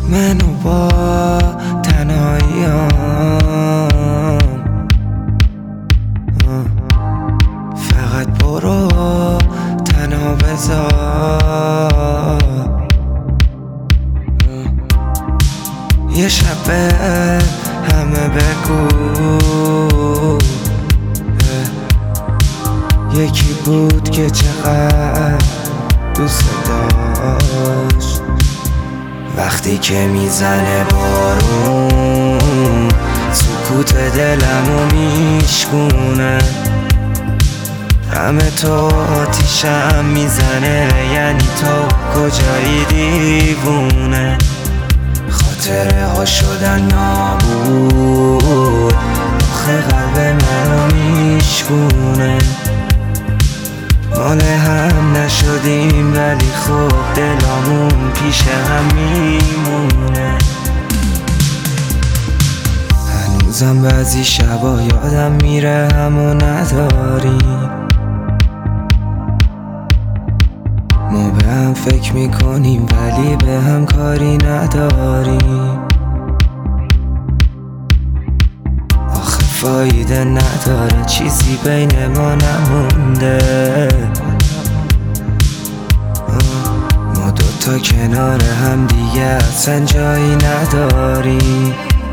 منو با تنهاییام فقط برو تنها بذار یه شب به همه بگو یکی بود که چقدر دوست داشت. وقتی که میزنه بارون سکوت دلمو میشکونه، همه تو آتیشم میزنه، یعنی تو کجایی دیوونه؟ خاطره ها شدن نابود، آخه قلب منو میشکونه. مال هم نشدیم ولی خب دلامون پیش هم میمونه. هنوزم بعضی شبا یادم میره همو نداریم، ما به هم فکر میکنیم ولی به هم کاری نداریم. آخه فایده نداره، چیزی بین ما نمونده، ما دوتا کنار هم دیگه اصلا جایی نداریم.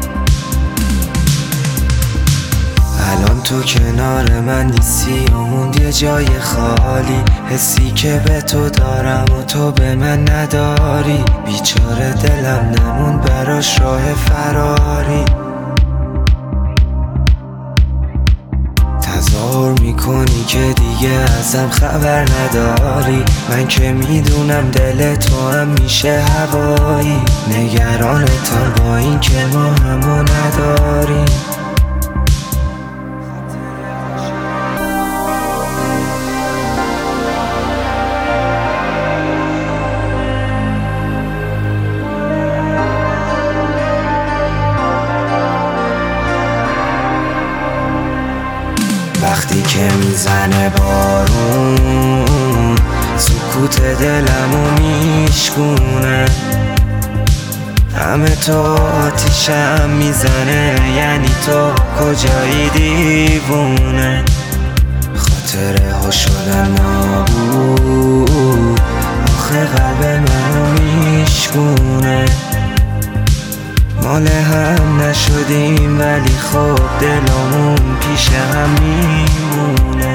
الان تو کنار من نیستی و موند یه جای خالی، حسی که به تو دارم و تو به من نداری. بیچاره دلم نمون براش راه فراری، تظاهر میکنی که دیگه ازم خبر نداری. من که میدونم دل تو هم میشه هوایی، نگرانتم با این که ما همو نداریم. وقتی که میزنه بارون سکوت دلمو میشکونه، همه تو آتیشم میزنه، یعنی تو کجایی دیوونه؟ خاطره ها شدن نابود، آخه قلب منو میشکونه. مال هم نشدیم ولی خب دلامون پیش هم میمونه.